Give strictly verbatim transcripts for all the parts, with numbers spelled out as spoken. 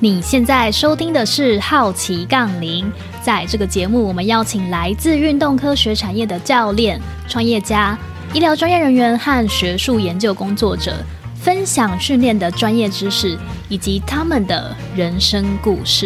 你现在收听的是好奇杠铃，在这个节目我们邀请来自运动科学产业的教练、创业家、医疗专业人员和学术研究工作者，分享训练的专业知识以及他们的人生故事。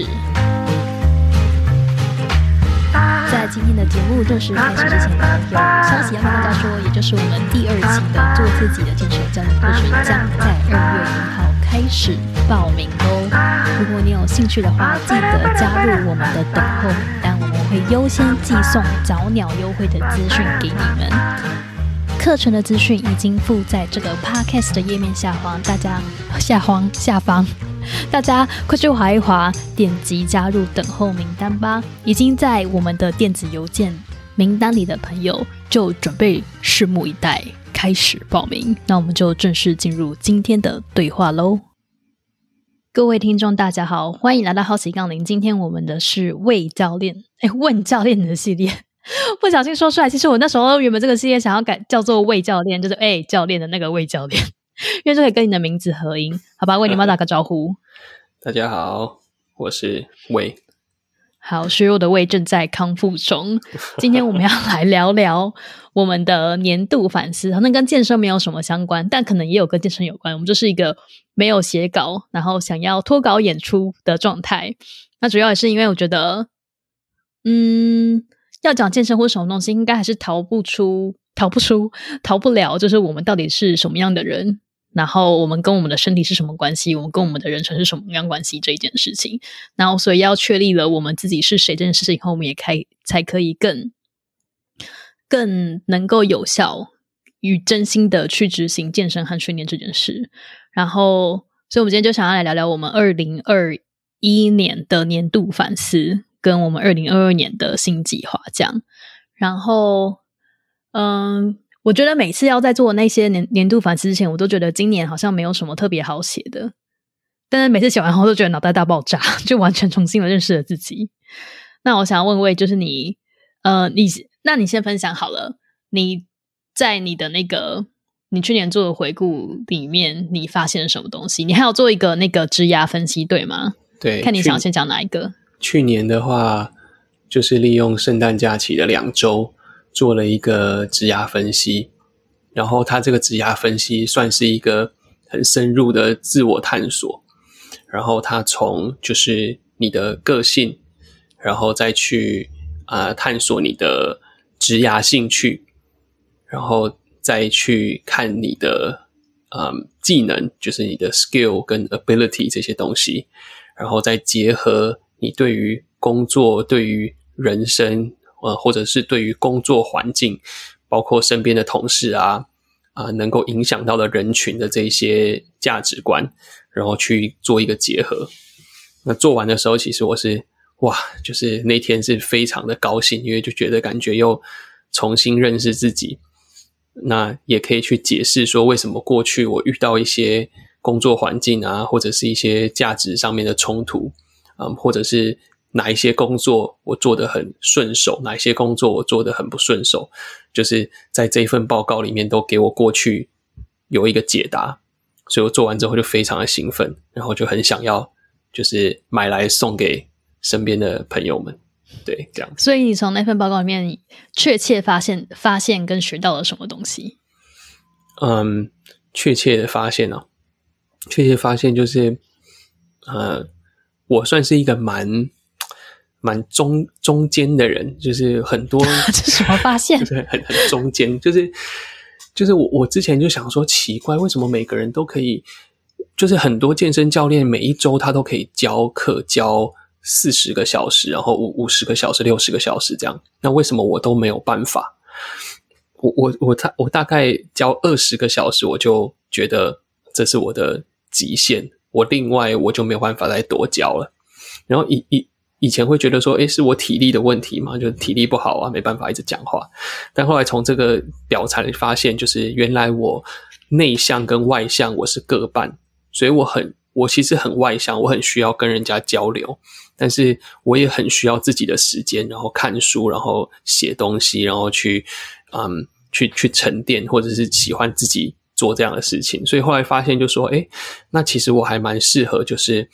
在今天的节目正式开始之前呢，有消息要跟大家说，也就是我们第二期的做自己的健身教练课程将在二月一号开始报名哦。如果你有兴趣的话，记得加入我们的等候名单，我们会优先寄送早鸟优惠的资讯给你们。课程的资讯已经附在这个 podcast 的页面下方，大家下方下方，大家快去滑一滑，点击加入等候名单吧。已经在我们的电子邮件名单里的朋友，就准备拭目以待，开始报名。那我们就正式进入今天的对话咯。各位听众大家好，欢迎来到好奇杠铃。今天我们的是魏教练诶问教练的系列，不小心说出来，其实我那时候原本这个系列想要改叫做魏教练，就是哎教练的那个魏教练，因为这可以跟你的名字合音。好吧，为你们打个招呼。 大家好，我是魏。 好，虚弱的魏正在康复中。今天我们要来聊聊我们的年度反思，好像跟健身没有什么相关，但可能也有跟健身有关。我们就是一个没有写稿，然后想要脱稿演出的状态。那主要也是因为我觉得，嗯，要讲健身或什么东西，应该还是逃不出、逃不出、逃不了，就是我们到底是什么样的人。然后我们跟我们的身体是什么关系，我们跟我们的人生是什么样关系这一件事情，然后所以要确立了我们自己是谁这件事情后，我们也开才可以更更能够有效与真心的去执行健身和训练这件事。然后所以我们今天就想要来聊聊我们二零二一年的年度反思跟我们二零二二年的新计划这样。然后嗯我觉得每次要在做那些 年, 年度反思之前，我都觉得今年好像没有什么特别好写的，但是每次写完后都觉得脑袋大爆炸，就完全重新的认识了自己。那我想要问魏，就是你呃，你那你先分享好了，你在你的那个你去年做的回顾里面，你发现了什么东西？你还有做一个那个职涯分析对吗？ 对， 看你想先讲哪一个。 去年的话，就是利用圣诞假期的两周做了一个职涯分析，然后他这个职涯分析算是一个很深入的自我探索，然后他从就是你的个性，然后再去呃探索你的职涯兴趣，然后再去看你的嗯技能，就是你的 skill 跟 ability 这些东西，然后再结合你对于工作、对于人生呃，或者是对于工作环境，包括身边的同事啊，啊、呃，能够影响到的人群的这些价值观，然后去做一个结合。那做完的时候，其实我是哇，就是那天是非常的高兴，因为就觉得感觉又重新认识自己。那也可以去解释说，为什么过去我遇到一些工作环境啊，或者是一些价值上面的冲突，嗯，或者是哪一些工作我做得很顺手，哪一些工作我做得很不顺手，就是在这一份报告里面都给我过去有一个解答，所以我做完之后就非常的兴奋，然后就很想要就是买来送给身边的朋友们，对，这样。 所以你从那份报告里面确切发现发现跟学到了什么东西？ 嗯，确切的发现啊，确切发现就是呃，我算是一个蛮蛮中中间的人，就是很多这是什么发现？ 就是很很中间，就是就是我我之前就想说，奇怪，为什么每个人都可以，就是很多健身教练每一周他都可以教课教四十个小时，然后五五十个小时、六十个小时这样，那为什么我都没有办法？我我我大我大概教二十个小时，我就觉得这是我的极限，我另外我就没有办法再多教了，然后以以。以前会觉得说，诶，是我体力的问题嘛，就体力不好啊，没办法一直讲话。但后来从这个表才发现，就是原来我内向跟外向我是各半，所以我很，我其实很外向，我很需要跟人家交流，但是我也很需要自己的时间，然后看书，然后写东西，然后去，嗯，去去沉淀，或者是喜欢自己做这样的事情。所以后来发现就说，诶，那其实我还蛮适合，就是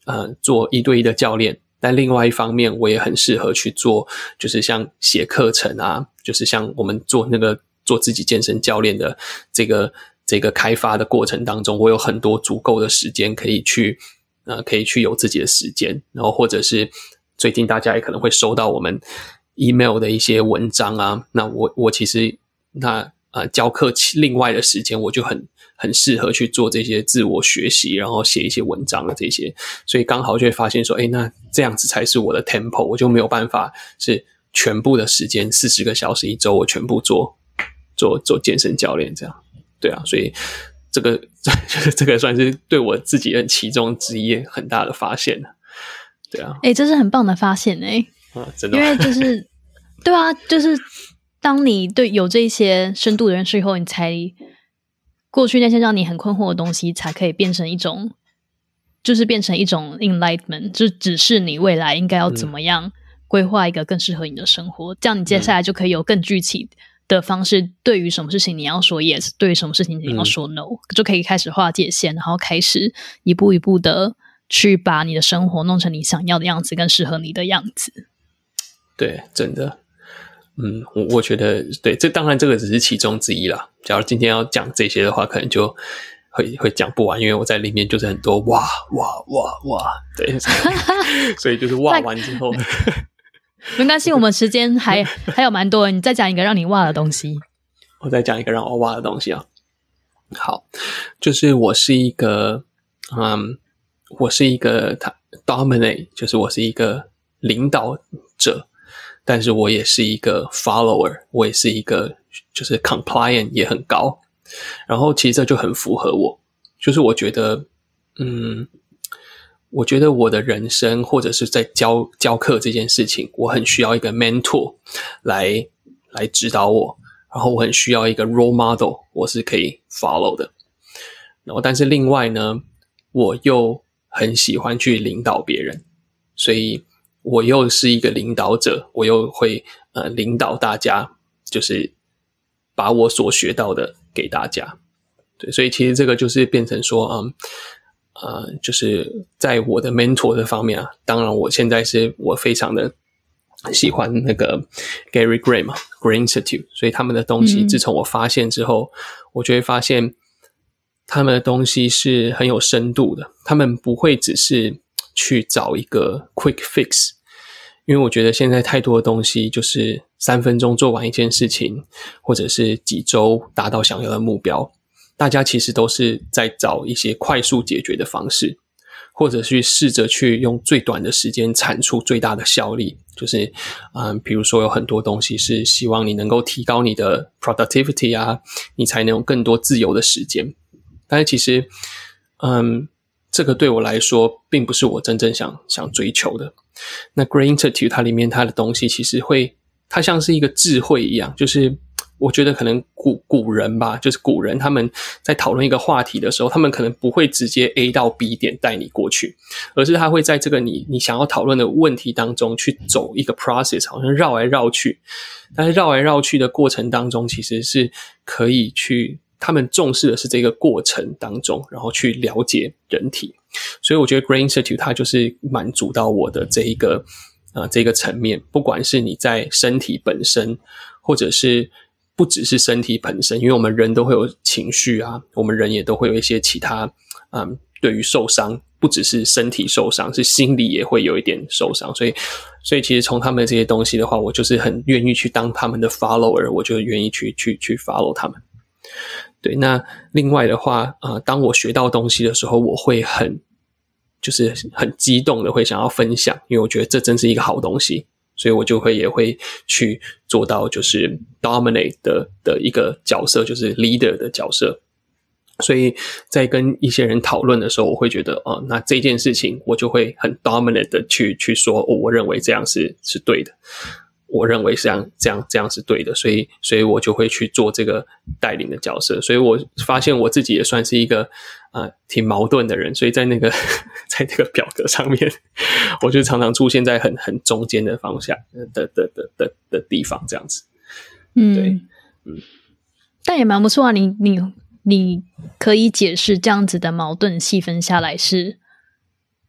呃做一对一的教练，但另外一方面我也很适合去做就是像写课程啊，就是像我们做那个做自己健身教练的这个这个开发的过程当中，我有很多足够的时间可以去呃可以去有自己的时间，然后或者是最近大家也可能会收到我们 email 的一些文章啊，那我我其实那呃教课另外的时间我就很很适合去做这些自我学习，然后写一些文章的这些，所以刚好就会发现说，诶，那这样子才是我的 tempo， 我就没有办法是全部的时间四十个小时一周我全部做做做健身教练这样。对啊，所以这个这个算是对我自己的其中之一很大的发现。对啊， 诶，这是很棒的发现诶。 啊，真的吗？ 因为就是对啊，就是当你对有这些深度的认识以后，你才过去那些让你很困惑的东西才可以变成一种就是变成一种 enlightenment， 就指示你未来应该要怎么样规划一个更适合你的生活，嗯，这样你接下来就可以有更具体的方式，对于什么事情你要说 yes， 对于什么事情你要说 no，嗯，就可以开始画界限，然后开始一步一步的去把你的生活弄成你想要的样子，更适合你的样子。 对，真的。嗯，我我觉得对，这当然这个只是其中之一啦。假如今天要讲这些的话，可能就会会讲不完，因为我在里面就是很多哇哇哇哇，对，所以就是哇完之后， 没关系，我们时间还还有蛮多的，你再讲一个让你哇的东西。 我再讲一个让我哇的东西啊。好，就是我是一个，嗯，我是一个 dominate， 就是我是一个领导者。但是我也是一个 follower， 我也是一个就是 compliant 也很高，然后其实这就很符合我，就是我觉得嗯，我觉得我的人生或者是在教教课这件事情，我很需要一个 mentor 来来指导我，然后我很需要一个 role model 我是可以 follow 的，然后但是另外呢，我又很喜欢去领导别人，所以我又是一个领导者，我又会呃领导大家，就是把我所学到的给大家。对，所以其实这个就是变成说，嗯呃，就是在我的 mentor 的方面啊，当然我现在是我非常的喜欢那个 Gary Gray 嘛 ，Gray Institute， 所以他们的东西自从我发现之后，嗯，我就会发现他们的东西是很有深度的，他们不会只是去找一个 quick fix， 因为我觉得现在太多的东西就是三分钟做完一件事情，或者是几周达到想要的目标，大家其实都是在找一些快速解决的方式，或者去试着去用最短的时间产出最大的效力，就是嗯，比如说有很多东西是希望你能够提高你的 productivity 啊，你才能有更多自由的时间，但是其实嗯这个对我来说并不是我真正想想追求的。那 Gray Institute 它里面它的东西其实会，它像是一个智慧一样，就是我觉得可能古古人吧，就是古人他们在讨论一个话题的时候，他们可能不会直接 A 到 B 点带你过去，而是他会在这个你你想要讨论的问题当中去走一个 process， 好像绕来绕去，但是绕来绕去的过程当中其实是可以去，他们重视的是这个过程当中，然后去了解人体，所以我觉得 Gray Institute 它就是满足到我的这一个呃这个层面，不管是你在身体本身，或者是不只是身体本身，因为我们人都会有情绪啊，我们人也都会有一些其他嗯，对于受伤不只是身体受伤，是心理也会有一点受伤，所以所以其实从他们这些东西的话，我就是很愿意去当他们的 follower， 我就愿意去去去 follow 他们。对，那另外的话呃，当我学到东西的时候，我会很就是很激动的会想要分享，因为我觉得这真是一个好东西，所以我就会也会去做到就是 dominate 的的一个角色，就是 leader 的角色。所以在跟一些人讨论的时候，我会觉得哦，那这件事情我就会很 dominate 的去去说，哦，我认为这样是是对的，我认为这样这样这样是对的，所以所以我就会去做这个带领的角色。所以我发现我自己也算是一个呃挺矛盾的人，所以在那个在这个表格上面，我就常常出现在很很中间的方向的的的的的地方，这样子。 嗯， 对，嗯， 但也蛮不错啊，你你你可以解释这样子的矛盾细分下来是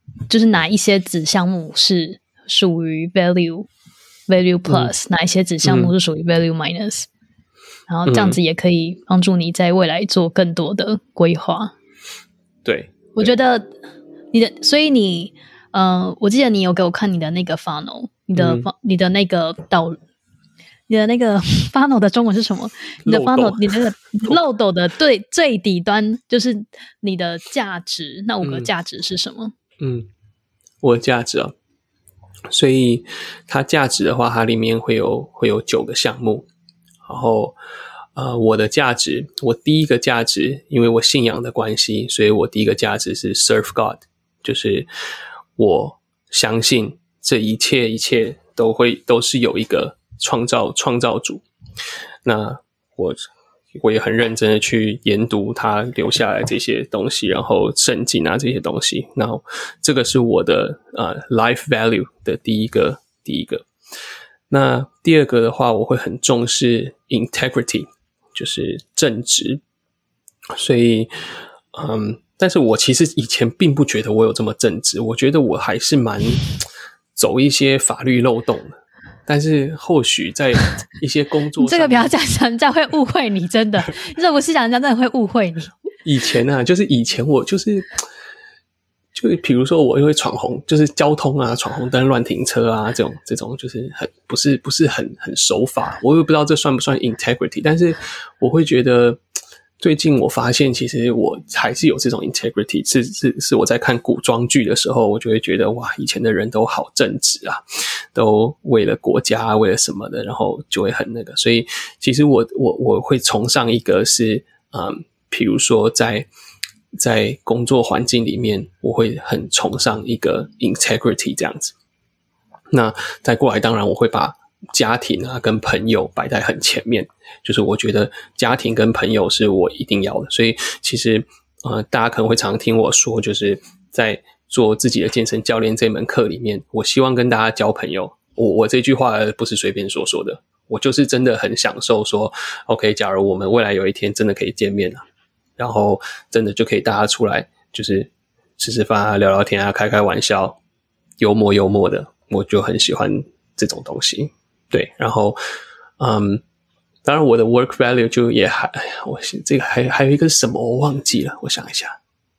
就是哪一些子项目是属于 value value plus、嗯、哪一些子项目是属于 value minus、嗯、然后这样子也可以帮助你在未来做更多的规划。 对， 我觉得你的，所以你呃，我记得你有给我看你的那个 funnel， 你的、嗯、你的那个导你的那个 funnel 的中文是什么？你的 funnel 你那个漏斗的最最底端就是你的价值，那五个价值是什么？ 嗯，我的价值啊，所以它价值的话，它里面会有会有九个项目，然后呃，我的价值，我第一个价值，因为我信仰的关系，所以我第一个价值是 serve God， 就是我相信这一切一切都会都是有一个创造创造主。那我我也很认真的去研读他留下来这些东西，然后圣经啊这些东西。那这个是我的呃 life value 的第一个第一个。那第二个的话，我会很重视 integrity， 就是正直。所以嗯，但是我其实以前并不觉得我有这么正直，我觉得我还是蛮走一些法律漏洞的。但是或许在一些工作上， 这个不要讲，人家会误会你，真的。你这不是讲，人家真的会误会你。 以前啊，就是以前我就是，就比如说我因为闯红，就是交通啊，闯红灯、乱停车啊，这种这种就是很不是不是很很守法。我也不知道这算不算 integrity， 但是我会觉得。最近我发现其实我还是有这种 integrity， 是是是我在看古装剧的时候，我就会觉得哇，以前的人都好正直啊，都为了国家为了什么的，然后就会很那个。所以其实我我我会崇尚一个是嗯，比如说在在工作环境里面，我会很崇尚一个 integrity 这样子。那再过来当然我会把家庭啊跟朋友摆在很前面，就是我觉得家庭跟朋友是我一定要的。所以其实呃，大家可能会常听我说，就是在做自己的健身教练这门课里面，我希望跟大家交朋友。我我这句话不是随便说说的，我就是真的很享受说 OK， 假如我们未来有一天真的可以见面了，然后真的就可以大家出来就是吃吃饭啊，聊聊天啊，开开玩笑，幽默幽默的，我就很喜欢这种东西。对，然后嗯，当然我的 work value 就也还，我这个还还有一个是什么我忘记了，我想一下。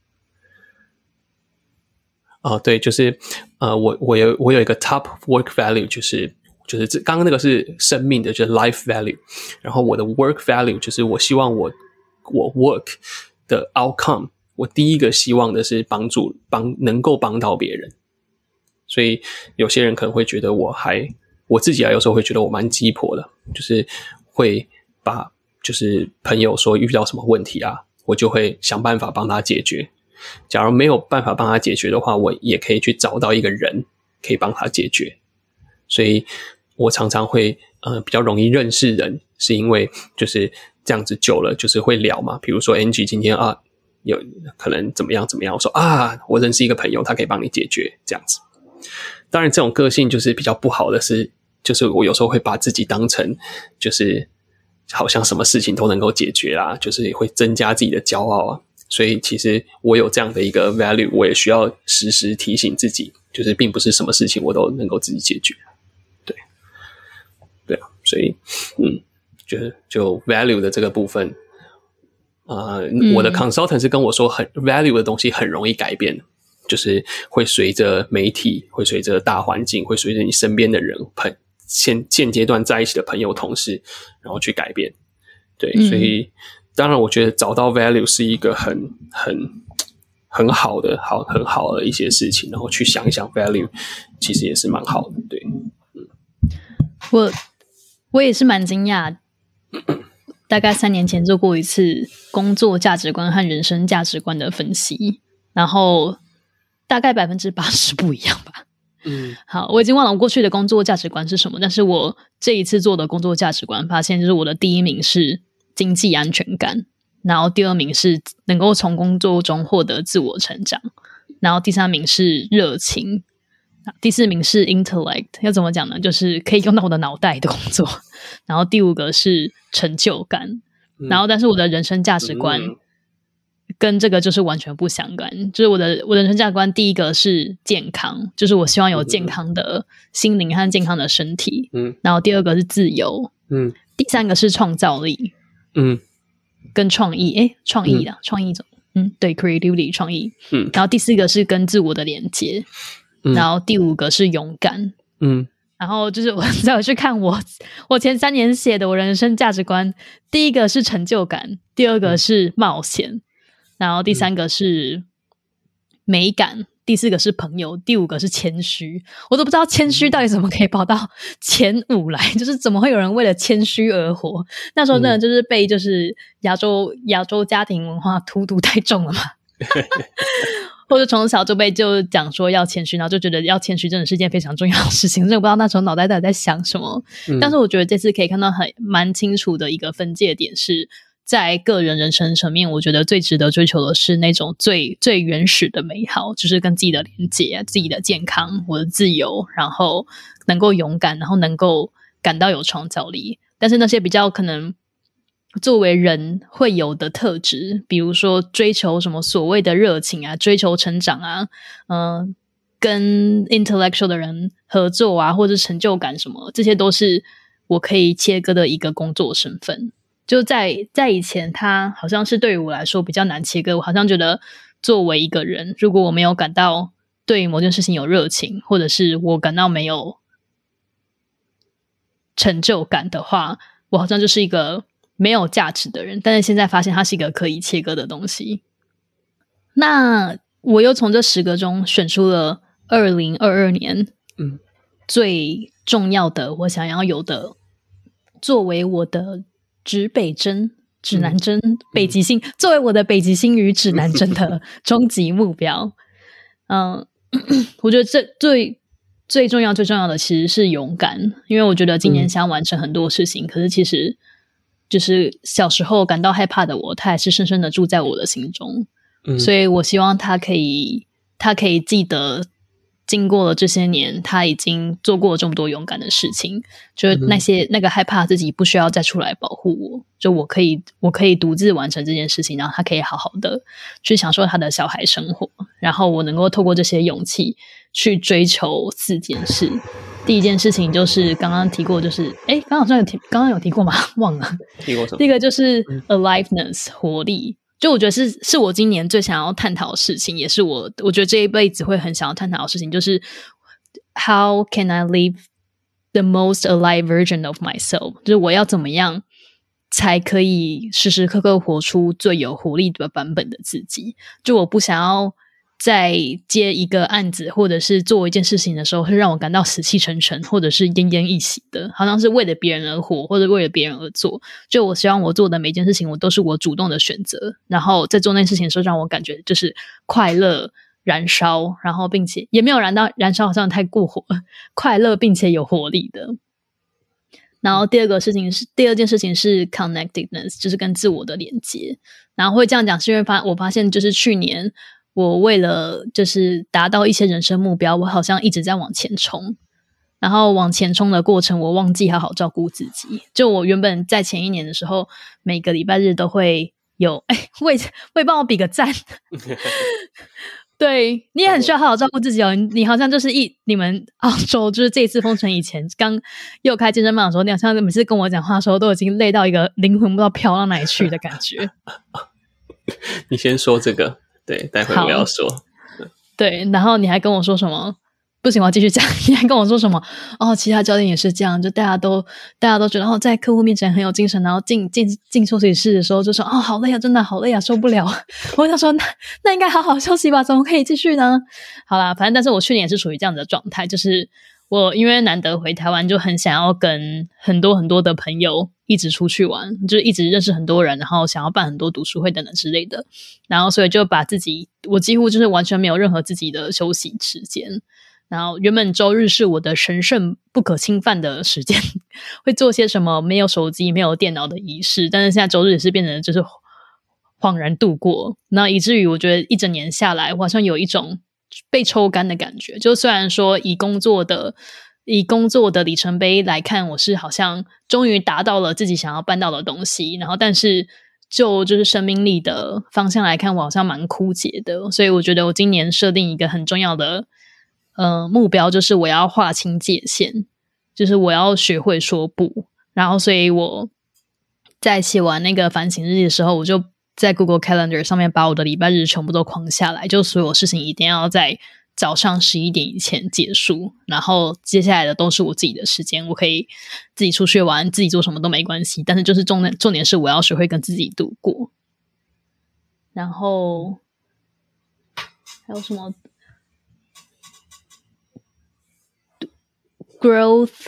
哦，对，就是呃，我我有我有一个 top work value， 就是就是这刚刚那个是生命的，就是 life value， 然后我的 work value 就是我希望我我 work 的 outcome， 我第一个希望的是帮助帮能够帮到别人，所以有些人可能会觉得我还。我自己啊，有时候会觉得我蛮鸡婆的，就是会把就是朋友说遇到什么问题啊，我就会想办法帮他解决。假如没有办法帮他解决的话，我也可以去找到一个人可以帮他解决。所以我常常会呃比较容易认识人，是因为就是这样子久了，就是会聊嘛。比如说 Angie 今天啊有可能怎么样怎么样，我说啊我认识一个朋友，他可以帮你解决这样子。当然这种个性就是比较不好的是，就是我有时候会把自己当成就是好像什么事情都能够解决啦，就是会增加自己的骄傲啊。所以其实我有这样的一个 value， 我也需要时时提醒自己，就是并不是什么事情我都能够自己解决。对，对啊，所以嗯，就是就 value 的这个部分，呃，嗯、我的 consultant 是跟我说很 value 的东西很容易改变。就是会随着媒体，会随着大环境，会随着你身边的人朋现现阶段在一起的朋友同事，然后去改变。对，嗯、所以当然我觉得找到 value 是一个很很很好的好很好的一些事情，然后去想一想 value 其实也是蛮好的。对，嗯， 我我也是蛮惊讶，大概三年前做过一次工作价值观和人生价值观的分析，然后大概百分之八十不一样吧。嗯，好，我已经忘了我过去的工作价值观是什么，但是我这一次做的工作价值观发现，就是我的第一名是经济安全感，然后第二名是能够从工作中获得自我成长，然后第三名是热情，第四名是 intellect， 要怎么讲呢？就是可以用到我的脑袋的工作，然后第五个是成就感，然后但是我的人生价值观。嗯跟这个就是完全不相关。就是我的我的人生价值观，第一个是健康，就是我希望有健康的心灵和健康的身体。嗯，然后第二个是自由。嗯，第三个是创造力。嗯，跟创意，诶，创意啦，创意种，嗯，对 ，creativity 创意。嗯，然后第四个是跟自我的连接。嗯，然后第五个是勇敢。嗯。然后就是我再回去看我我前三年写的我人生价值观，第一个是成就感，第二个是冒险，然后第三个是美感，第四个是朋友，第五个是谦虚。我都不知道谦虚到底怎么可以跑到前五来，就是怎么会有人为了谦虚而活？那时候真的就是被就是亚洲亚洲家庭文化荼毒太重了嘛。或者从小就被就讲说要谦虚，然后就觉得要谦虚真的是一件非常重要的事情，真的不知道那时候脑袋到底在想什么。嗯、但是我觉得这次可以看到很蛮清楚的一个分界点，是在个人人生层面，我觉得最值得追求的是那种最最原始的美好，就是跟自己的连接、自己的健康、我的自由，然后能够勇敢，然后能够感到有创造力。但是那些比较可能作为人会有的特质，比如说追求什么所谓的热情啊，追求成长啊，嗯、呃，跟 intellectual 的人合作啊，或者成就感什么，这些都是我可以切割的一个工作身份。就在在以前，它好像是对于我来说比较难切割。我好像觉得，作为一个人，如果我没有感到对某件事情有热情，或者是我感到没有成就感的话，我好像就是一个没有价值的人。但是现在发现它是一个可以切割的东西。那我又从这十个中选出了二零二二年嗯最重要的我想要有的，作为我的指北针指南针、嗯、北极星、嗯、作为我的北极星与指南针的终极目标。嗯，我觉得这最最重要最重要的其实是勇敢，因为我觉得今年想完成很多事情、嗯、可是其实就是小时候感到害怕的我，他还是深深的住在我的心中、嗯、所以我希望他可以他可以记得经过了这些年他已经做过这么多勇敢的事情，就是那些、嗯、那个害怕自己不需要再出来保护我，就我可以我可以独自完成这件事情，然后他可以好好的去享受他的小孩生活，然后我能够透过这些勇气去追求四件事。第一件事情就是刚刚提过，就是诶刚刚好像有提刚刚有提过吗？忘了提过什么？ 第一个就是 aliveness 活力，就我觉得是是我今年最想要探讨的事情，也是我我觉得这一辈子会很想要探讨的事情，就是 how can I live the most alive version of myself， 就是我要怎么样才可以时时刻刻活出最有活力的版本的自己。就我不想要在接一个案子或者是做一件事情的时候会让我感到死气沉沉或者是奄奄一息的，好像是为了别人而活或者为了别人而做。就我希望我做的每件事情我都是我主动的选择，然后在做那件事情的时候让我感觉就是快乐燃烧，然后并且也没有燃到燃烧好像太过火，快乐并且有活力的。然后第二个事情是第二件事情是 connectedness， 就是跟自我的连接。然后会这样讲是因为发我发现就是去年我为了就是达到一些人生目标，我好像一直在往前冲，然后往前冲的过程我忘记好好照顾自己。就我原本在前一年的时候每个礼拜日都会有哎，喂喂帮我比个赞对，你也很需要好好照顾自己哦。你好像就是一你们澳洲就是这一次封城以前刚又开健身房的时候，你好像每次跟我讲话的时候都已经累到一个灵魂不知道飘到哪里去的感觉你先说这个，对，待会我要说。 对，然后你还跟我说什么？不行，我要继续讲。你还跟我说什么？哦，其他教练也是这样，就大家都大家都觉得哦，在客户面前很有精神，然后进进进休息室的时候就说哦，好累啊，真的好累啊，受不了。我想说，那那应该好好休息吧，怎么可以继续呢？好啦，反正但是我去年也是处于这样的状态，就是我因为难得回台湾，就很想要跟很多很多的朋友一直出去玩，就是一直认识很多人，然后想要办很多读书会等等之类的，然后所以就把自己我几乎就是完全没有任何自己的休息时间。然后原本周日是我的神圣不可侵犯的时间，会做些什么没有手机没有电脑的仪式，但是现在周日也是变成就是恍然度过，那以至于我觉得一整年下来我好像有一种被抽干的感觉。就虽然说以工作的以工作的里程碑来看，我是好像终于达到了自己想要办到的东西，然后但是就就是生命力的方向来看，我好像蛮枯竭的，所以我觉得我今年设定一个很重要的呃目标，就是我要划清界限，就是我要学会说不。然后所以我在写完那个反省日记的时候，我就在 Google Calendar 上面把我的礼拜日全部都框下来，就所有事情一定要在早上十一点以前结束，然后接下来的都是我自己的时间，我可以自己出去玩，自己做什么都没关系，但是就是重点重点是我要学会跟自己度过。然后还有什么 growth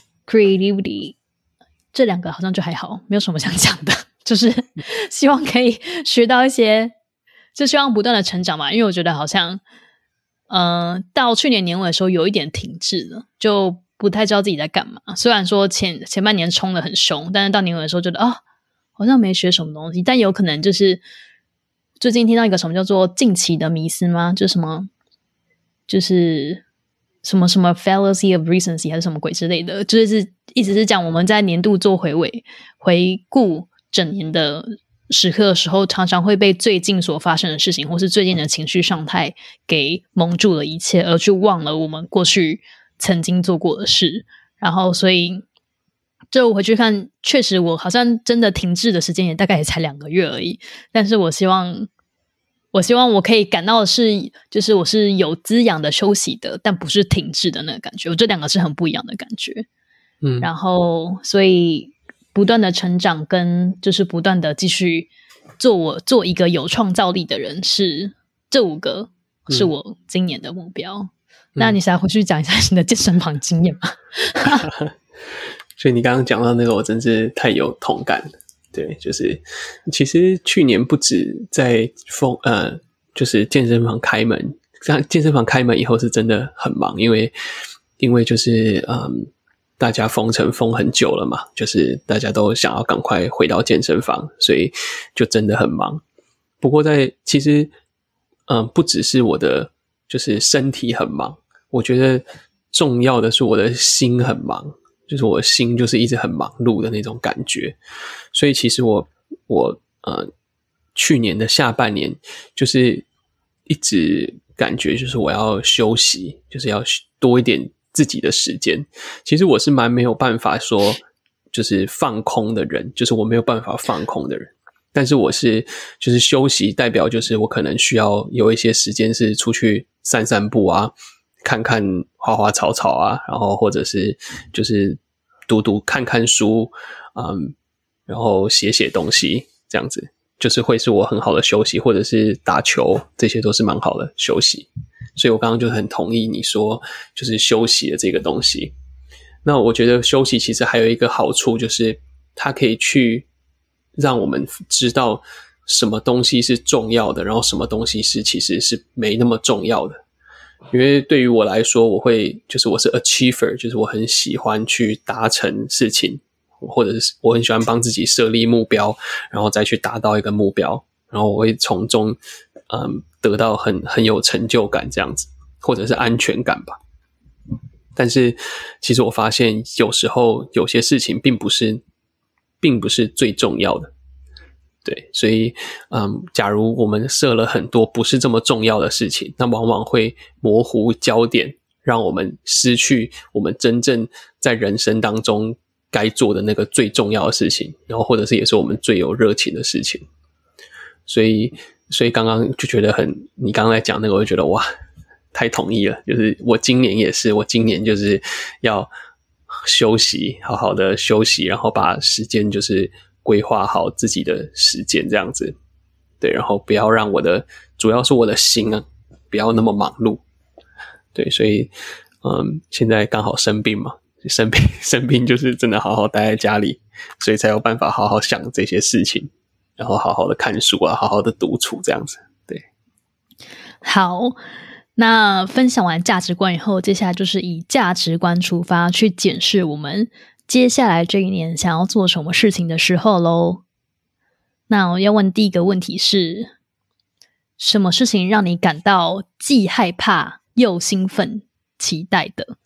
creativity 这两个好像就还好，没有什么想讲的，就是希望可以学到一些，就希望不断的成长嘛，因为我觉得好像呃，到去年年尾的时候有一点停滞了，就不太知道自己在干嘛。虽然说前前半年冲得很凶，但是到年尾的时候觉得啊，好像没学什么东西。但有可能就是最近听到一个什么叫做近期的迷思吗？就什么就是什么什么 fallacy of recency 还是什么鬼之类的，就是一直是讲我们在年度做回尾回顾整年的时刻的时候，常常会被最近所发生的事情或是最近的情绪状态给蒙住了一切，而去忘了我们过去曾经做过的事。然后所以就我回去看，确实我好像真的停滞的时间也大概也才两个月而已，但是我希望我希望我可以感到的是，就是我是有滋养的休息的，但不是停滞的那个感觉，我这两个是很不一样的感觉。嗯，然后所以不断的成长跟就是不断的继续做我做一个有创造力的人，是这五个是我今年的目标。嗯、那你想回去讲一下你的健身房经验吗？ 所以你刚刚讲到那个，我真是太有同感了。对，就是其实去年不止在封呃，就是健身房开门，像健身房开门以后是真的很忙，因为因为就是嗯。大家封城封很久了嘛，就是大家都想要赶快回到健身房，所以就真的很忙。不过在其实嗯，不只是我的就是身体很忙，我觉得重要的是我的心很忙，就是我的心就是一直很忙碌的那种感觉。所以其实我我呃去年的下半年就是一直感觉就是我要休息，就是要多一点自己的时间。其实我是蛮没有办法说就是放空的人，就是我没有办法放空的人，但是我是就是休息代表就是我可能需要有一些时间是出去散散步啊，看看花花草草啊，然后或者是就是读读看看书，嗯，然后写写东西，这样子就是会是我很好的休息，或者是打球，这些都是蛮好的休息。所以我刚刚就很同意你说就是休息的这个东西。那我觉得休息其实还有一个好处，就是它可以去让我们知道什么东西是重要的，然后什么东西是其实是没那么重要的。因为对于我来说，我会就是我是 achiever， 就是我很喜欢去达成事情，或者是我很喜欢帮自己设立目标，然后再去达到一个目标，然后我会从中嗯得到很很有成就感这样子，或者是安全感吧。但是其实我发现有时候有些事情并不是并不是最重要的。对，所以嗯，假如我们设了很多不是这么重要的事情，那往往会模糊焦点，让我们失去我们真正在人生当中该做的那个最重要的事情，然后或者是也是我们最有热情的事情。所以所以刚刚就觉得很，你刚刚在讲那个，我就觉得哇，太同意了。就是我今年也是，我今年就是要休息，好好的休息，然后把时间就是规划好自己的时间这样子。对，然后不要让我的，主要是我的心啊，不要那么忙碌。对，所以嗯，现在刚好生病嘛，生病生病就是真的好好待在家里，所以才有办法好好想这些事情，然后好好的看书啊，好好的独处这样子。对， 好，那分享完价值观以后，接下来就是以价值观出发去检视我们接下来这一年想要做什么事情的时候咯。那我要问第一个问题是，什么事情让你感到既害怕又兴奋期待的？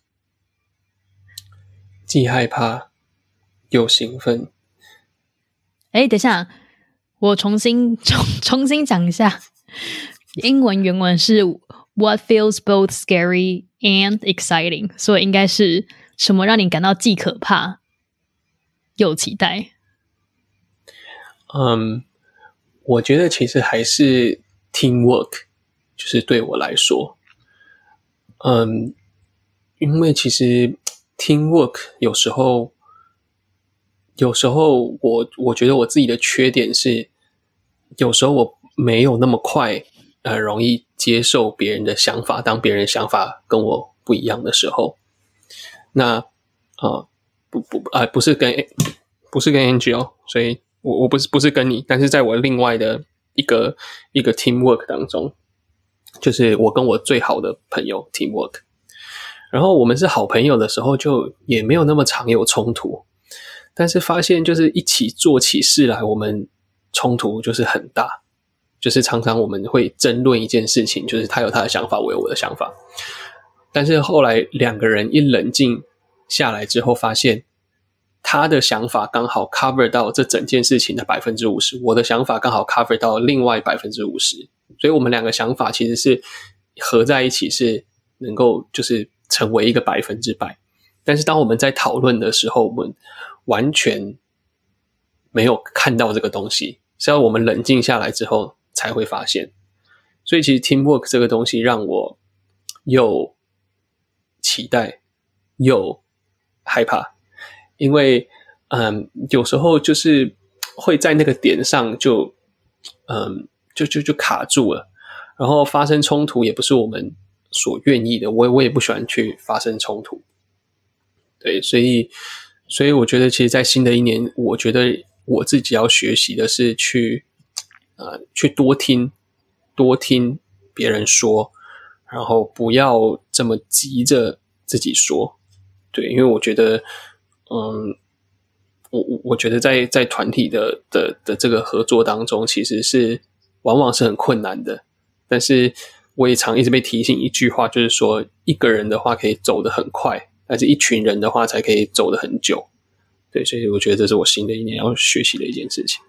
既害怕又兴奋。 诶，等一下， 我重新重重新讲一下，英文原文是 What feels both scary and exciting， 所以应该是什么让你感到既可怕又期待？ 嗯，我觉得其实还是 teamwork， 就是对我来说，嗯，因为其实 teamwork 有时候，有时候我我觉得我自己的缺点是，有时候我没有那么快，呃，容易接受别人的想法，当别人的想法跟我不一样的时候，那呃，不不呃，不是跟不是跟 Angel， 所以我我不是不是跟你，但是在我另外的一个一个 teamwork 当中，就是我跟我最好的朋友 teamwork， 然后我们是好朋友的时候，就也没有那么常有冲突，但是发现就是一起做起事来，我们冲突就是很大，就是常常我们会争论一件事情，就是他有他的想法，我有我的想法，但是后来两个人一冷静下来之后，发现他的想法刚好 cover 到这整件事情的 百分之五十， 我的想法刚好 cover 到另外 百分之五十， 所以我们两个想法其实是合在一起，是能够就是成为一个百分之百。但是当我们在讨论的时候，我们完全没有看到这个东西，是要我们冷静下来之后才会发现。所以其实 teamwork 这个东西让我又期待又害怕，因为嗯，有时候就是会在那个点上就嗯，就就就卡住了，然后发生冲突也不是我们所愿意的，我我也不喜欢去发生冲突。对，所以所以我觉得其实在新的一年，我觉得我自己要学习的是去呃去多听多听别人说，然后不要这么急着自己说。对，因为我觉得嗯我我觉得在在团体的的的这个合作当中，其实是往往是很困难的。但是我也常一直被提醒一句话，就是说一个人的话可以走得很快，但是一群人的话才可以走得很久。对，所以我觉得这是我新的一年要学习的一件事情。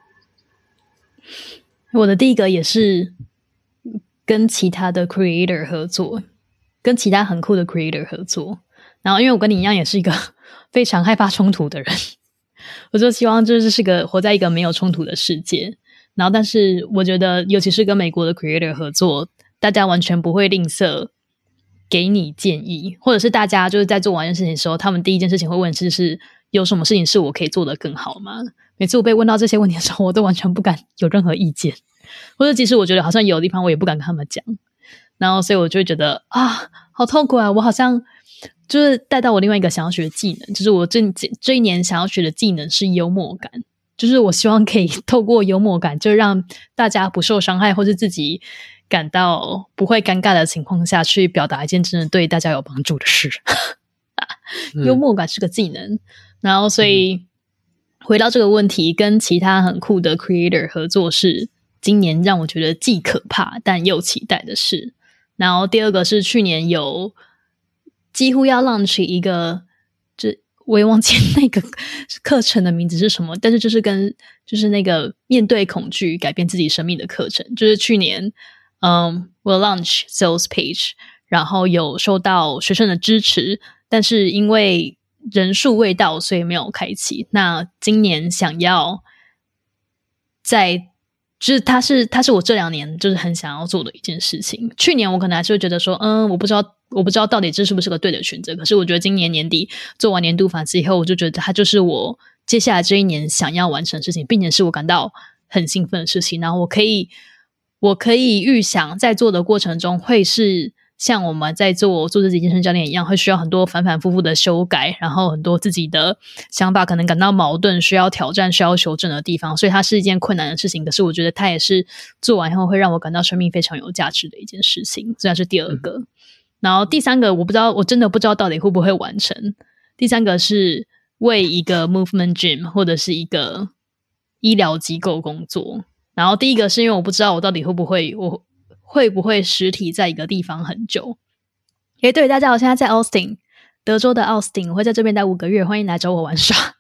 我的第一个也是跟其他的 creator 合作，跟其他很酷的 creator 合作。然后因为我跟你一样也是一个非常害怕冲突的人，我就希望这是个活在一个没有冲突的世界。然后但是我觉得尤其是跟美国的 creator 合作，大家完全不会吝啬给你建议，或者是大家就是在做完一件事情的时候，他们第一件事情会问是是有什么事情是我可以做得更好吗？每次我被问到这些问题的时候，我都完全不敢有任何意见，或者即使我觉得好像有的地方我也不敢跟他们讲。然后所以我就会觉得啊，好痛苦啊，我好像就是带到我另外一个想要学的技能，就是我这这一年想要学的技能是幽默感，就是我希望可以透过幽默感，就让大家不受伤害，或是自己感到不会尴尬的情况下去表达一件真的对大家有帮助的事。幽默感是个技能、嗯、然后所以回到这个问题，跟其他很酷的 creator 合作是今年让我觉得既可怕但又期待的事。然后第二个是去年有几乎要 launch 一个，就我也忘记那个课程的名字是什么，但是就是跟就是那个面对恐惧改变自己生命的课程，就是去年嗯，我 launch sales page， 然后有受到学生的支持，但是因为人数未到所以没有开启。那今年想要在就是它是它是我这两年就是很想要做的一件事情。去年我可能还是会觉得说嗯，我不知道我不知道到底这是不是个对的选择，可是我觉得今年年底做完年度反思以后，我就觉得它就是我接下来这一年想要完成的事情，并且是我感到很兴奋的事情。然后我可以我可以预想在做的过程中会是像我们在做做自己健身教练一样，会需要很多反反复复的修改，然后很多自己的想法可能感到矛盾，需要挑战需要修正的地方，所以它是一件困难的事情。可是我觉得它也是做完以后会让我感到生命非常有价值的一件事情，这是第二个、嗯、然后第三个我不知道我真的不知道到底会不会完成。第三个是为一个 movement gym 或者是一个医疗机构工作。然后第一个是因为我不知道我到底会不会我会不会实体在一个地方很久。诶，对，大家好，我现在在 Austin 德州的 Austin， 我会在这边待五个月，欢迎来找我玩耍。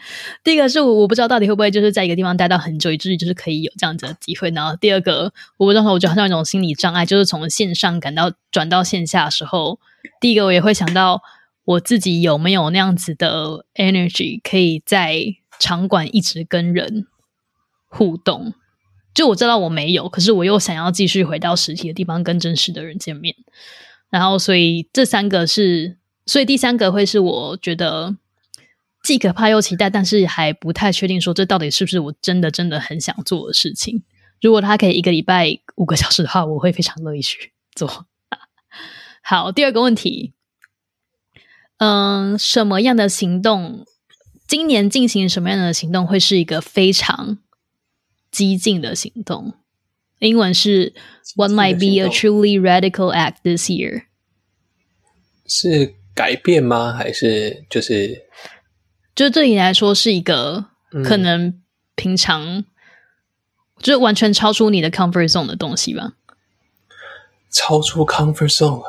第一个是我我不知道到底会不会就是在一个地方待到很久，以至于就是可以有这样子的机会。然后第二个，我不知道，我觉得好像有一种心理障碍，就是从线上感到转到线下的时候，第一个我也会想到我自己有没有那样子的 energy 可以在场馆一直跟人互动。就我知道我没有，可是我又想要继续回到实体的地方跟真实的人见面。然后所以这三个是，所以第三个会是我觉得既可怕又期待，但是还不太确定说这到底是不是我真的真的很想做的事情。如果他可以一个礼拜五个小时的话，我会非常乐意去做。好，第二个问题，嗯，什么样的行动，今年进行什么样的行动会是一个非常激进的行动？英文是 What might be a truly radical act this year？ 是改变吗？还是就是就对你来说是一个可能平常、嗯、就是完全超出你的 comfort zone 的东西吧？ 超出 comfort zone，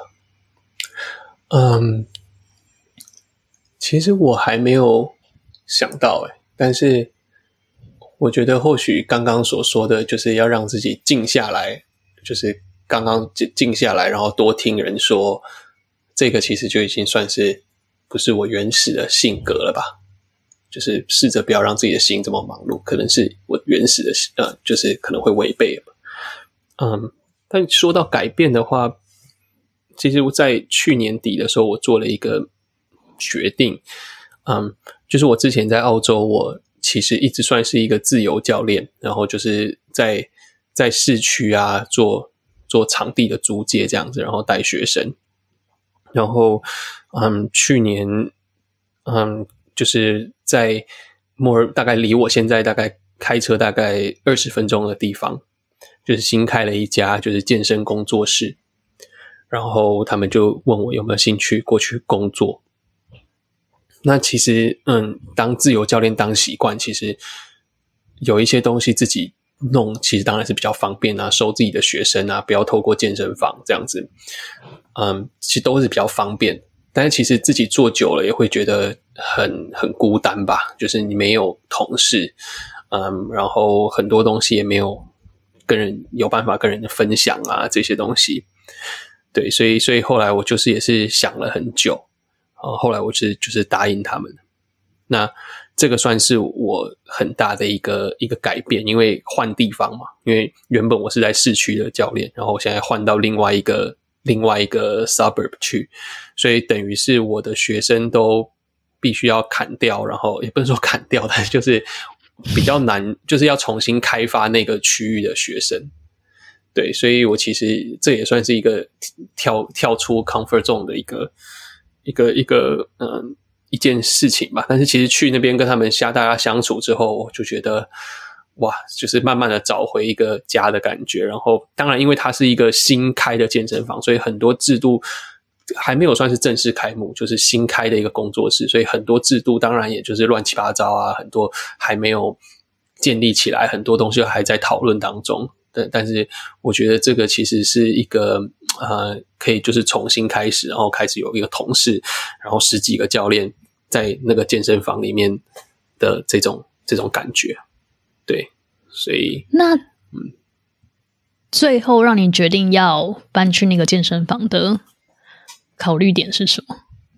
嗯，其实我还没有想到诶，但是我觉得或许刚刚所说的就是要让自己静下来，就是刚刚静下来，然后多听人说，这个其实就已经算是不是我原始的性格了吧。就是试着不要让自己的心这么忙碌，可能是我原始的呃，就是可能会违背。嗯，但说到改变的话，其实在去年底的时候，我做了一个决定，嗯，就是我之前在澳洲，我其实一直算是一个自由教练，然后就是在在市区啊做做场地的租借这样子，然后带学生。然后嗯，去年嗯，就是在墨尔大概离我现在大概开车大概二十分钟的地方，就是新开了一家就是健身工作室，然后他们就问我有没有兴趣过去工作。那其实嗯，当自由教练当习惯，其实有一些东西自己弄，其实当然是比较方便啊，收自己的学生啊，不要透过健身房这样子，嗯，其实都是比较方便。但是其实自己做久了也会觉得很很孤单吧，就是你没有同事，嗯，然后很多东西也没有跟人有办法跟人分享啊，这些东西。对，所以所以后来我就是也是想了很久，呃、后来我是就是答应他们。那这个算是我很大的一个一个改变，因为换地方嘛，因为原本我是在市区的教练，然后我现在换到另外一个另外一个 suburb 去，所以等于是我的学生都必须要砍掉，然后也不能说砍掉，但就是比较难，就是要重新开发那个区域的学生。对，所以我其实这也算是一个跳跳出 comfort zone 的一个一个一个嗯一件事情吧。但是其实去那边跟他们下大家相处之后，我就觉得哇，就是慢慢的找回一个家的感觉。然后当然因为它是一个新开的健身房，所以很多制度还没有算是正式开幕，就是新开的一个工作室，所以很多制度当然也就是乱七八糟啊，很多还没有建立起来，很多东西还在讨论当中。但但是我觉得这个其实是一个呃，可以就是重新开始，然后开始有一个同事，然后十几个教练在那个健身房里面的这种这种感觉。对，所以那嗯， 最后让你决定要搬去那个健身房的考虑点是什么？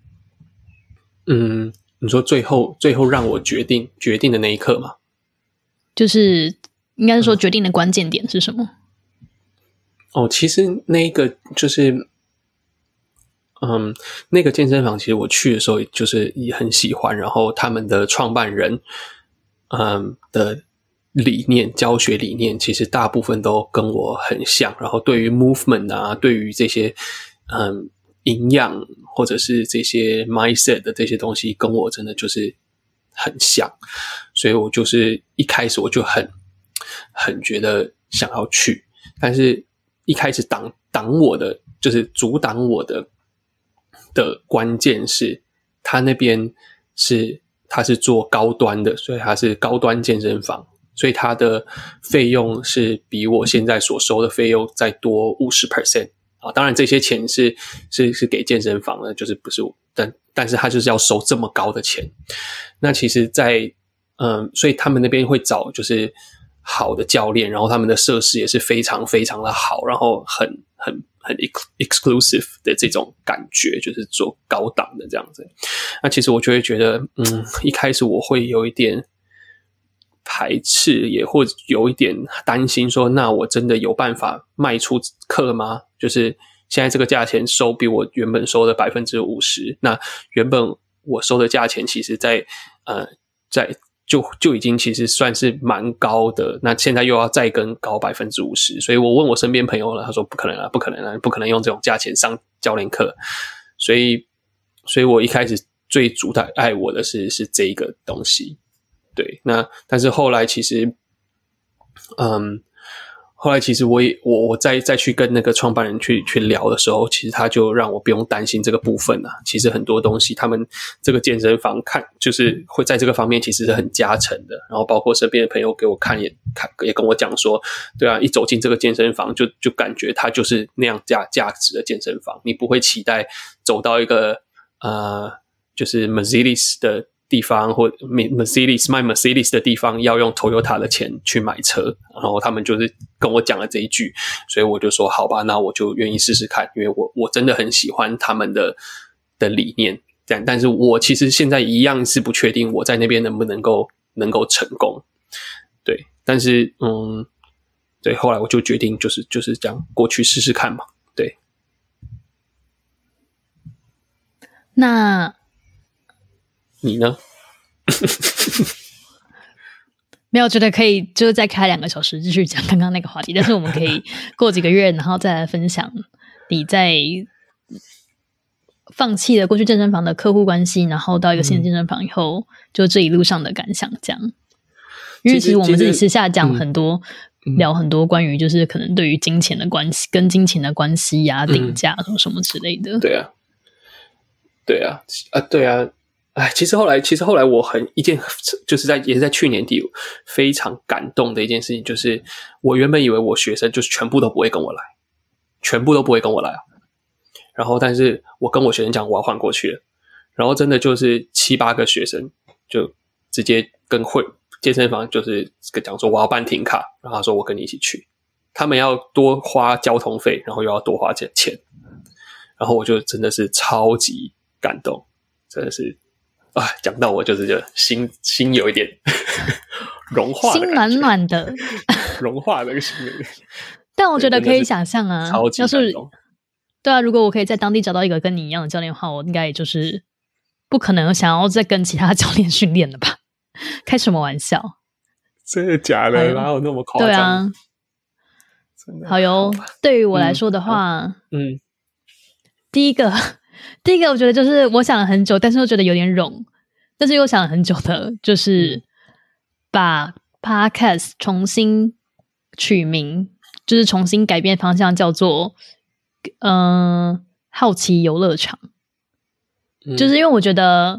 嗯，你说最后最后让我决定决定的那一刻吗？ 就是应该是说决定的关键点是什么？ 哦，其实那个就是嗯，那个健身房其实我去的时候就是也很喜欢，然后他们的创办人嗯的理念教学理念其实大部分都跟我很像，然后对于 movement 啊，对于这些嗯营养或者是这些 mindset 的这些东西跟我真的就是很像，所以我就是一开始我就很很觉得想要去，但是一开始挡挡我的就是阻挡我的的关键是他那边是他是做高端的，所以他是高端健身房，所以他的费用是比我现在所收的费用再多 百分之五十 啊。当然这些钱是是是给健身房的，就是不是但但是他就是要收这么高的钱。那其实在嗯，所以他们那边会找就是好的教练，然后他们的设施也是非常非常的好，然后很很很 exclusive 的这种感觉，就是做高档的这样子。那其实我就会觉得，嗯，一开始我会有一点排斥，也或者有一点担心说，那我真的有办法卖出课吗？就是现在这个价钱收比我原本收的 百分之五十， 那原本我收的价钱其实在呃在就就已经其实算是蛮高的，那现在又要再更高 百分之五十， 所以我问我身边朋友了，他说不可能啊，不可能啊，不可能用这种价钱上教练课，所以所以我一开始最主打爱我的是是这一个东西，对，那但是后来其实嗯后来其实我也我我再再去跟那个创办人去去聊的时候，其实他就让我不用担心这个部分啊。其实很多东西他们这个健身房看就是会在这个方面其实是很加成的。然后包括身边的朋友给我看也看也跟我讲说，对啊，一走进这个健身房就就感觉它就是那样价价值的健身房，你不会期待走到一个呃就是 Mercedes 的地方或 Mercedes 卖 Mercedes 的地方要用 Toyota 的钱去买车，然后他们就是跟我讲了这一句，所以我就说好吧，那我就愿意试试看，因为我我真的很喜欢他们的的理念，这样，但是我其实现在一样是不确定我在那边能不能够能够成功，对，但是嗯，对，后来我就决定就是就是这样过去试试看嘛，对。 那你呢？ 没有觉得可以就是再开两个小时继续讲刚刚那个话题，但是我们可以过几个月然后再来分享你在放弃了过去健身房的客户关系，然后到一个新的健身房以后、嗯、就这一路上的感想这样。因为其实我们自己私下讲很多、嗯、聊很多关于就是可能对于金钱的关系跟金钱的关系啊、定价什么什么之类的、 嗯、对啊对啊啊对啊哎，其实后来，其实后来我很一件就是在也是在去年底非常感动的一件事情，就是我原本以为我学生就是全部都不会跟我来，全部都不会跟我来，然后但是我跟我学生讲我要换过去了，然后真的就是七八个学生就直接跟会健身房就是讲说我要办停卡，然后他说我跟你一起去，他们要多花交通费，然后又要多花钱，然后我就真的是超级感动，真的是。啊，讲到我就是就心心有一点融化的感觉， 心暖暖的融化那个心有点。 但我觉得可以想象啊， 超级感动。 对啊，如果我可以在当地找到一个跟你一样的教练的话，我应该也就是不可能想要再跟其他教练训练了吧？开什么玩笑？ 真的假的？哪有那么夸张？ 对啊，好哟。对于我来说的话， 嗯，嗯第一个。第一个我觉得就是我想了很久但是又觉得有点冗，但是又想了很久的就是把 podcast 重新取名，就是重新改变方向，叫做嗯、呃、好奇游乐场、嗯、就是因为我觉得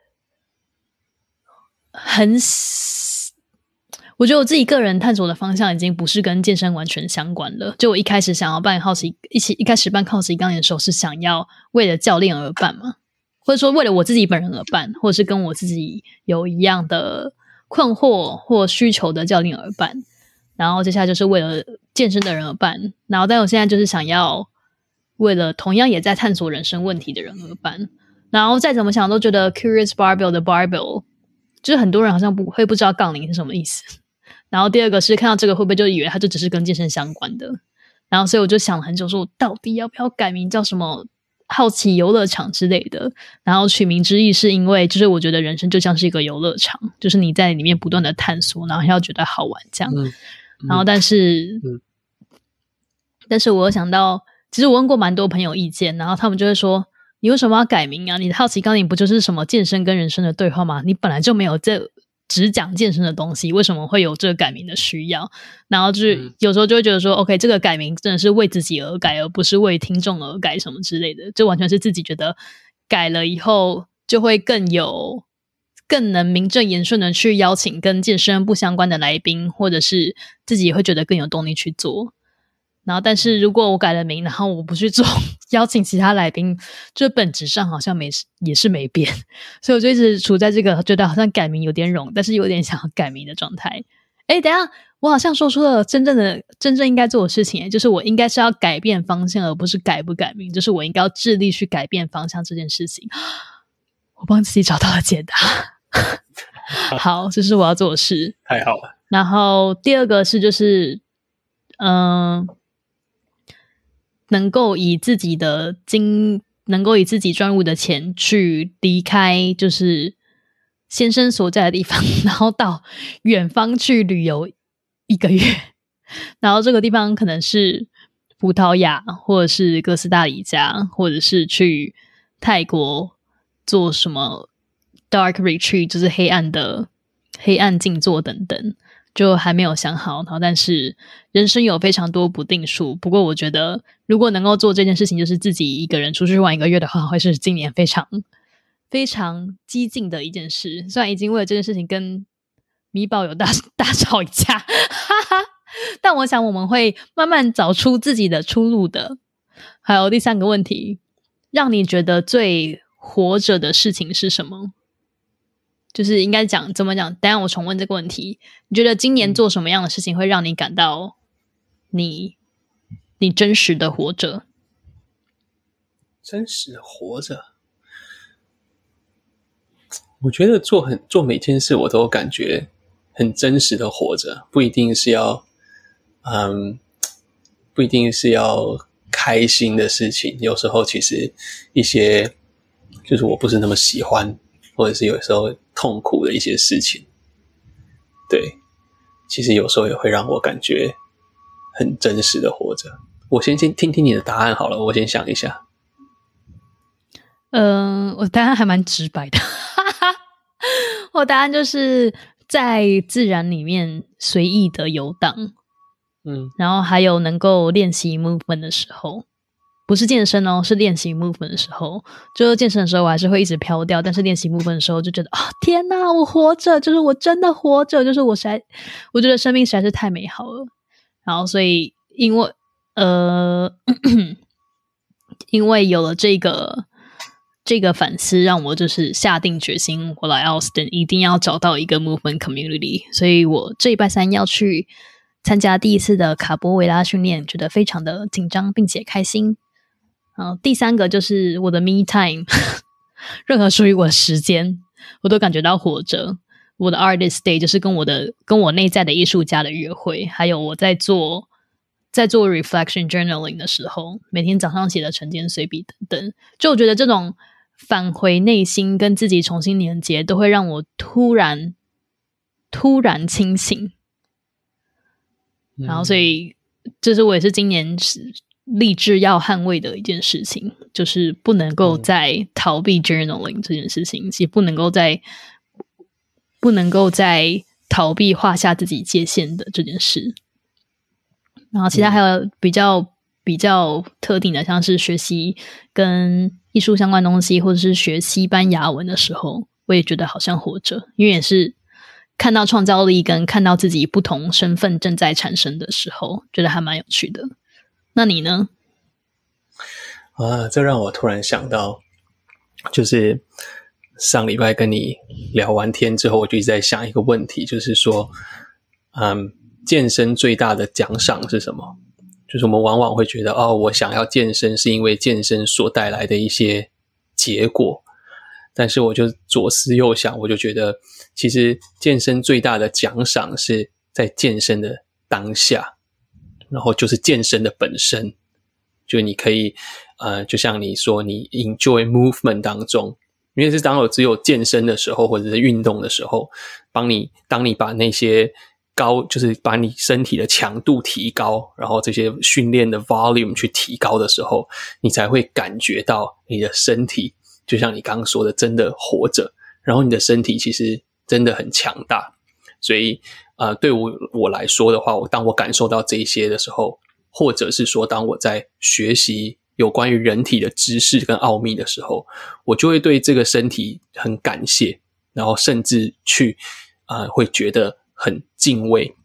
很我觉得我自己个人探索的方向已经不是跟健身完全相关了。就我一开始想要办好奇一起一开始办好奇钢琴的时候是想要为了教练而办嘛，或者说为了我自己本人而办，或者是跟我自己有一样的困惑或需求的教练而办，然后接下来就是为了健身的人而办，然后但我现在就是想要为了同样也在探索人生问题的人而办，然后再怎么想都觉得 Curious Barbell 的 Barbell 就是很多人好像不会不知道杠铃是什么意思，然后第二个是看到这个会不会就以为它就只是跟健身相关的，然后所以我就想了很久说我到底要不要改名叫什么好奇游乐场之类的，然后取名之意是因为就是我觉得人生就像是一个游乐场，就是你在里面不断的探索，然后要觉得好玩这样、嗯嗯、然后但是、嗯、但是我有想到其实我问过蛮多朋友意见，然后他们就会说你为什么要改名啊，你的好奇钢铃不就是什么健身跟人生的对话吗，你本来就没有这只讲健身的东西，为什么会有这个改名的需要，然后就是有时候就会觉得说、嗯、OK 这个改名真的是为自己而改而不是为听众而改什么之类的，就完全是自己觉得改了以后就会更有更能名正言顺的去邀请跟健身不相关的来宾，或者是自己也会觉得更有动力去做， 然后但是如果我改了名，然后我不去做邀请其他来宾，就本质上好像没也是没变，所以我就一直处在这个觉得好像改名有点冗，但是有点想要改名的状态。诶，等一下，我好像说出了真正的真正应该做的事情，就是我应该是要改变方向，而不是改不改名，就是我应该要致力去改变方向这件事情。我帮自己找到了解答。好，这是我要做的事。 太好了。 然后第二个是就是嗯、呃，能够以自己的金能够以自己赚入的钱去离开就是先生所在的地方，然后到远方去旅游一个月，然后这个地方可能是葡萄牙或者是哥斯达黎加，或者是去泰国做什么 dark retreat， 就是黑暗的黑暗静坐等等，就还没有想好。然后但是人生有非常多不定数，不过我觉得如果能够做这件事情，就是自己一个人出去玩一个月的话，会是今年非常非常激进的一件事。虽然已经为了这件事情跟米宝有大大吵一架，哈哈，但我想我们会慢慢找出自己的出路的。还有第三个问题，让你觉得最活着的事情是什么？就是应该讲怎么讲？等一下我重问这个问题。你觉得今年做什么样的事情会让你感到你你真实的活着？ 真实的活着，我觉得做很做每件事，我都感觉很真实的活着，不一定是要，嗯，不一定是要开心的事情。有时候其实一些就是我不是那么喜欢，或者是有时候痛苦的一些事情，对，其实有时候也会让我感觉很真实的活着。我先先听听你的答案好了，我先想一下。 嗯、呃，我答案还蛮直白的，我答案就是在自然里面随意的游荡，嗯，然后还有能够练习 movement 的时候，不是健身哦，是练习 movement 的时候。就是健身的时候我还是会一直飘掉，但是练习 movement 的时候就觉得啊、哦，天哪，我活着，就是我真的活着，就是我实在我觉得生命实在是太美好了。然后所以因为呃因为有了这个这个反思，让我就是下定决心，我来奥斯汀一定要找到一个 movement community， 所以我这礼拜三要去参加第一次的卡波维拉训练，觉得非常的紧张并且开心。然后第三个就是我的 me time， 任何属于我的时间，我都感觉到活着。我的 artist day 就是跟我的跟我内在的艺术家的约会，还有我在做在做 reflection journaling 的时候，每天早上写的晨间随笔等等，就我觉得这种返回内心跟自己重新连接，都会让我突然突然清醒。然后所以这是我也是今年立志要捍卫的一件事情，就是不能够再逃避 journaling 这件事情，也不能够再不能够再逃避画下自己界限的这件事。然后其他还有比较比较特定的，像是学习跟艺术相关东西，或者是学西班牙文的时候，我也觉得好像活着，因为也是看到创造力跟看到自己不同身份正在产生的时候，觉得还蛮有趣的。那你呢？ 啊，这让我突然想到，就是上礼拜跟你聊完天之后，我就一直在想一个问题，就是说，嗯，健身最大的奖赏是什么？就是我们往往会觉得，哦，我想要健身是因为健身所带来的一些结果。但是我就左思右想，我就觉得其实健身最大的奖赏是在健身的当下，然后就是健身的本身，就你可以呃，就像你说你 enjoy movement 当中，因为是当有只有健身的时候或者是运动的时候，帮你当你把那些高就是把你身体的强度提高，然后这些训练的 volume 去提高的时候，你才会感觉到你的身体就像你刚刚说的真的活着，然后你的身体其实真的很强大。所以呃，对我我来说的话，我当我感受到这一些的时候，或者是说当我在学习有关于人体的知识跟奥秘的时候，我就会对这个身体很感谢，然后甚至去呃会觉得很敬畏。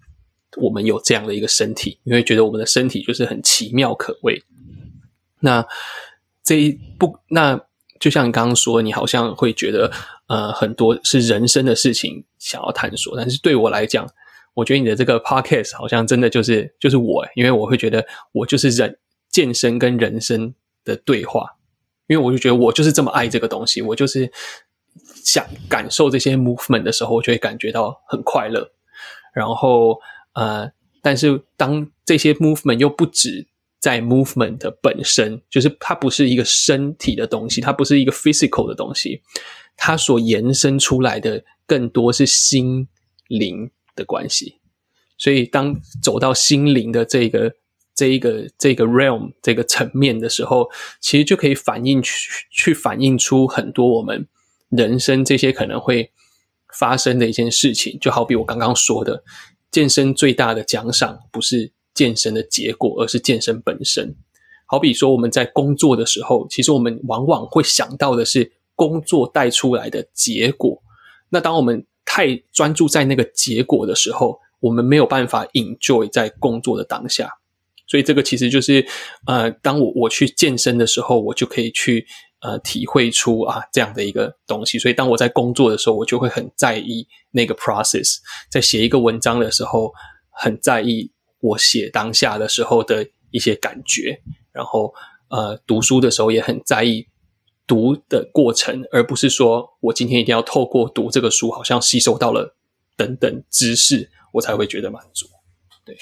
我们有这样的一个身体，你会觉得我们的身体就是很奇妙可畏。那这一不，那就像你刚刚说，你好像会觉得呃很多是人生的事情想要探索，但是对我来讲，我觉得你的这个 podcast 好像真的就是就是我，因为我会觉得我就是人健身跟人生的对话，因为我就觉得我就是这么爱这个东西，我就是想感受这些 movement 的时候，我就会感觉到很快乐。然后呃，但是当这些 movement 又不止在 movement 的本身，就是它不是一个身体的东西，它不是一个 physical 的东西，它所延伸出来的更多是心灵的关系。所以当走到心灵的这个这一个这个 realm 这个层面的时候，其实就可以反映去去反映出很多我们人生这些可能会发生的一件事情。就好比我刚刚说的，健身最大的奖赏不是健身的结果，而是健身本身。好比说我们在工作的时候，其实我们往往会想到的是工作带出来的结果，那当我们太专注在那个结果的时候，我们没有办法 enjoy 在工作的当下。所以这个其实就是呃，当我我去健身的时候，我就可以去呃体会出啊这样的一个东西。所以当我在工作的时候，我就会很在意那个 process， 在写一个文章的时候很在意我写当下的时候的一些感觉，然后呃读书的时候也很在意读的过程，而不是说我今天一定要透过读这个书好像吸收到了等等知识我才会觉得满足。对，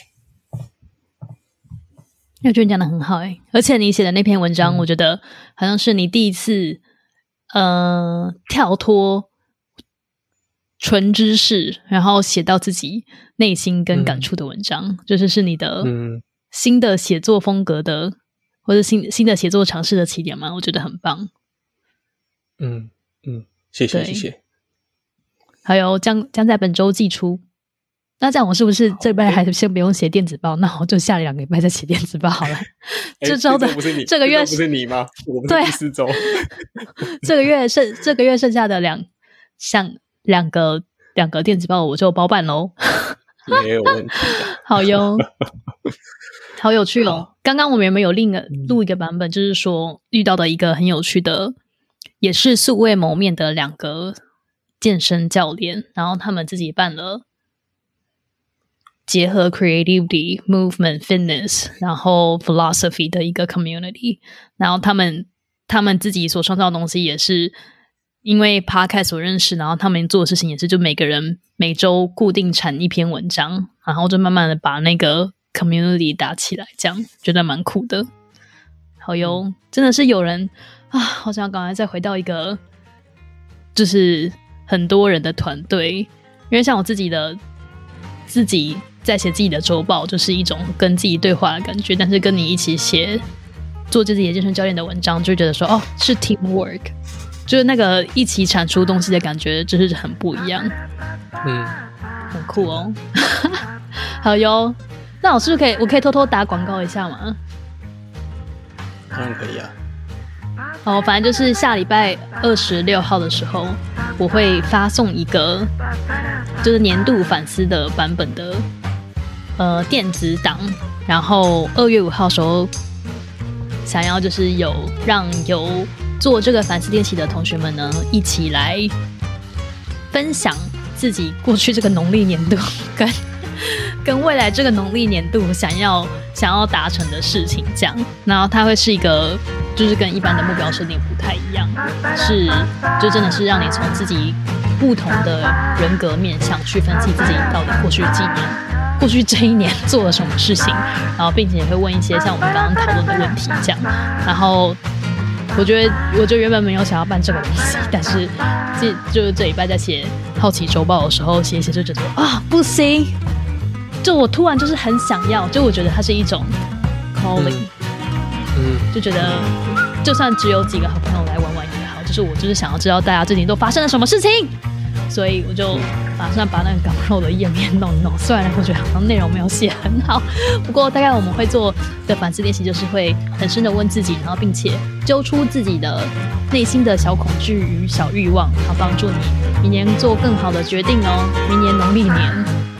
我觉得你讲的很好诶，而且你写的那篇文章，我觉得好像是你第一次呃跳脱纯知识，然后写到自己内心跟感触的文章，嗯、就是是你的新的写作风格的，或者新新的写作尝试的起点嘛，我觉得很棒。 嗯嗯，谢谢谢谢。 还有将将在本周寄出。那这样我是不是这礼拜还是先不用写电子报？那我就下两个礼拜再写电子报好了。这周的不是你这个月不是你吗？我们第四周。 这个月剩这个月剩下的两像两个两个电子报我就包办喽。 没有问题的。 好哟，好有趣哦！刚刚我们有没有另一个录一个版本，就是说遇到的一个很有趣的，也是素未谋面的两个健身教练，然后他们自己办了。结合 creativity, movement, fitness, 然后 philosophy 的一个 community， 然后他们他们自己所创造的东西也是因为 podcast 所认识，然后他们做的事情也是就每个人每周固定产一篇文章，然后就慢慢的把那个 community 打起来，这样觉得蛮酷的。好哟，真的是有人啊，好想赶快再回到一个就是很多人的团队，因为像我自己的自己在写自己的周报，就是一种跟自己对话的感觉，但是跟你一起写做自己的健身教练的文章，就觉得说哦是 teamwork， 就是那个一起产出东西的感觉就是很不一样。 嗯， 很酷哦。好哟，那我是不是可以我可以偷偷打广告一下吗？ 当然可以啊。 哦，反正就是下礼拜二十六号的时候，我会发送一个就是年度反思的版本的呃电子档，然后二月五号的时候，想要就是有让有做这个反思练习的同学们呢，一起来分享自己过去这个农历年度跟跟未来这个农历年度想要想要达成的事情，这样，然后它会是一个。就是跟一般的目标设定不太一样，是就真的是让你从自己不同的人格面向去分析自己到底过去几年、过去这一年做了什么事情，然后并且也会问一些像我们刚刚讨论的问题这样。然后我觉得，我就原本没有想要办这个东西，但是这就是这礼拜在写好奇周报的时候，写一写就觉得啊不行，就我突然就是很想要，就我觉得它是一种 calling。嗯，就觉得就算只有几个好朋友来玩玩也好，就是我就是想要知道大家最近都发生了什么事情，所以我就打算把那个港肉的页面弄一弄。虽然我觉得好像内容没有写很好，不过大概我们会做的反思练习就是会很深的问自己，然后并且揪出自己的内心的小恐惧与小欲望，好帮助你明年做更好的决定哦。明年农历年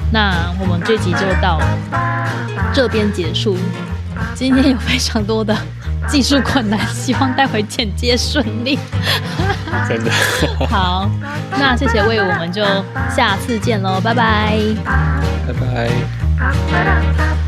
那我们这集就到这边结束。今天有非常多的技术困难，希望待会剪接顺利。 真的。 好，那谢谢魏，我们就下次见喽，拜拜。 拜拜。